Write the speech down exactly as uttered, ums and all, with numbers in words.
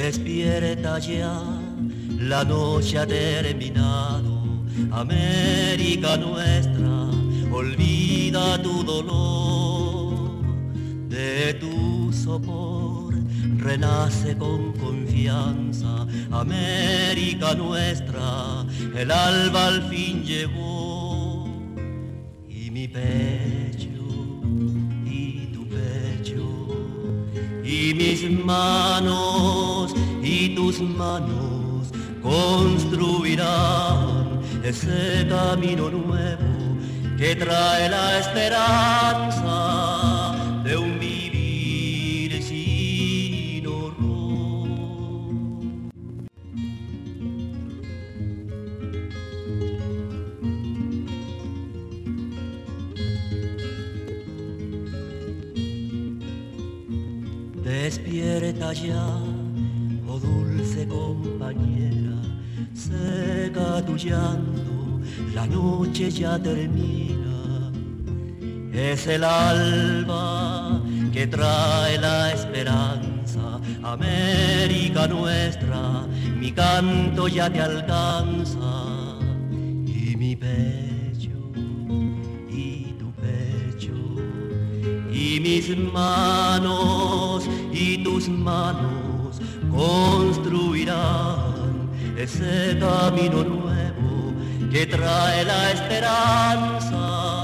Despierta ya, la noche ha terminado, América nuestra, olvida tu dolor. De tu sopor renace con confianza, América nuestra, el alba al fin llegó. Y mi pecho, y tu pecho, y mis manos, y tus manos construirán ese camino nuevo que trae la esperanza de un vivir sin horror. Despierta ya, oh dulce compañera, seca tu llanto, la noche ya termina. Es el alba que trae la esperanza, América nuestra, mi canto ya te alcanza. Y mi pecho, y tu pecho, y mis manos, y tus manos construirán ese camino nuevo que trae la esperanza